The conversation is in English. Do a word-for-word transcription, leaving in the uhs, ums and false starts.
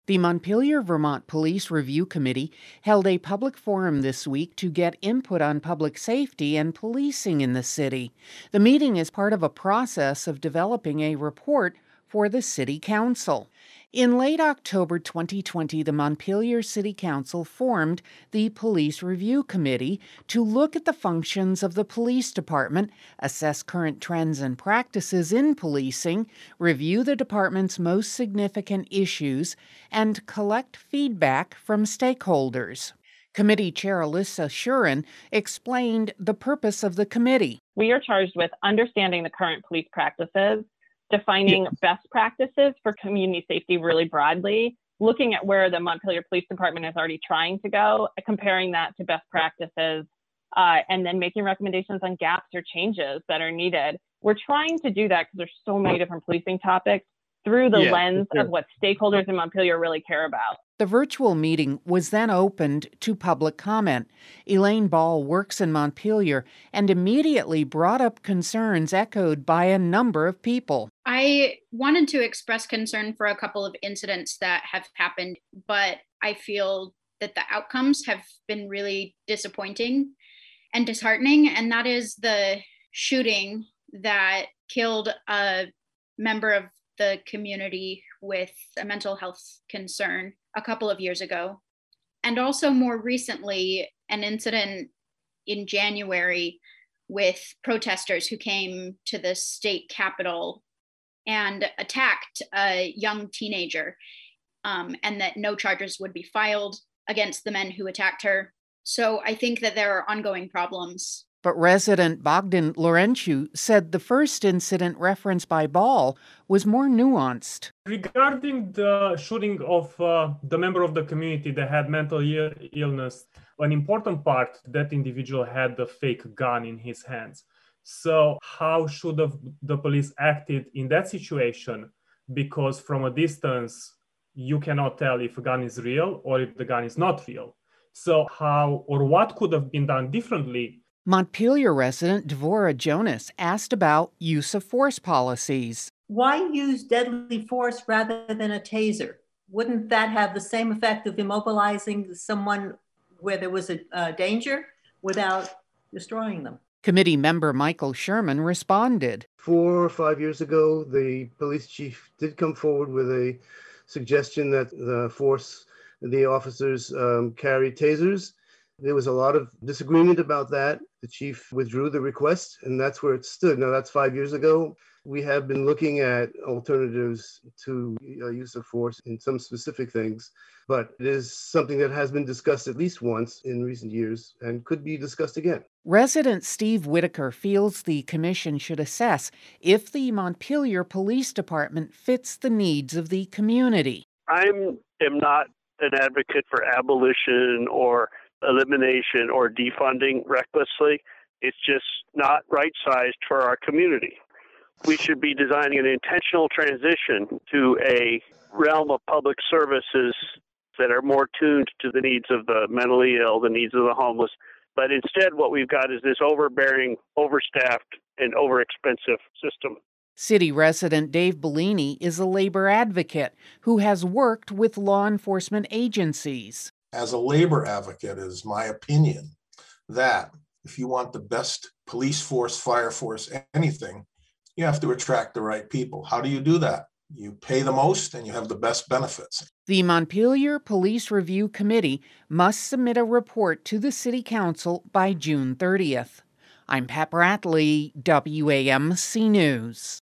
The Montpelier, Vermont Police Review Committee held a public forum this week to get input on public safety and policing in the city. The meeting is part of a process of developing a report for the City Council. In late October twenty twenty, the Montpelier City Council formed the Police Review Committee to look at the functions of the police department, assess current trends and practices in policing, review the department's most significant issues, and collect feedback from stakeholders. Committee Chair Alyssa Shuren explained the purpose of the committee. We are charged with understanding the current police practices, defining best practices for community safety really broadly, looking at where the Montpelier Police Department is already trying to go, comparing that to best practices, uh, and then making recommendations on gaps or changes that are needed. We're trying to do that because there's so many different policing topics through the yeah, lens sure. of what stakeholders in Montpelier really care about. The virtual meeting was then opened to public comment. Elaine Ball works in Montpelier and immediately brought up concerns echoed by a number of people. I wanted to express concern for a couple of incidents that have happened, but I feel that the outcomes have been really disappointing and disheartening, and that is the shooting that killed a member of the community with a mental health concern a couple of years ago. And also more recently, an incident in January with protesters who came to the state capitol and attacked a young teenager, um, and that no charges would be filed against the men who attacked her. So I think that there are ongoing problems. But resident Bogdan Laurențiu said the first incident referenced by Ball was more nuanced. Regarding the shooting of uh, the member of the community that had mental Ill- illness, an important part, that individual had the fake gun in his hands. So how should have the police acted in that situation? Because from a distance, you cannot tell if a gun is real or if the gun is not real. So how or what could have been done differently? Montpelier resident Dvora Jonas asked about use of force policies. Why use deadly force rather than a taser? Wouldn't that have the same effect of immobilizing someone where there was a uh, danger without destroying them? Committee member Michael Sherman responded. Four or five years ago, the police chief did come forward with a suggestion that the force, the officers um, carry tasers. There was a lot of disagreement about that. The chief withdrew the request, and that's where it stood. Now, that's five years ago. We have been looking at alternatives to uh, use of force in some specific things, but it is something that has been discussed at least once in recent years and could be discussed again. Resident Steve Whitaker feels the commission should assess if the Montpelier Police Department fits the needs of the community. I am not an advocate for abolition or elimination or defunding recklessly. It's just not right-sized for our community. We should be designing an intentional transition to a realm of public services that are more tuned to the needs of the mentally ill, the needs of the homeless. But instead, what we've got is this overbearing, overstaffed, and overexpensive system. City resident Dave Bellini is a labor advocate who has worked with law enforcement agencies. As a labor advocate, it is my opinion that if you want the best police force, fire force, anything, you have to attract the right people. How do you do that? You pay the most and you have the best benefits. The Montpelier Police Review Committee must submit a report to the City Council by June thirtieth. I'm Pat Bradley, W A M C News.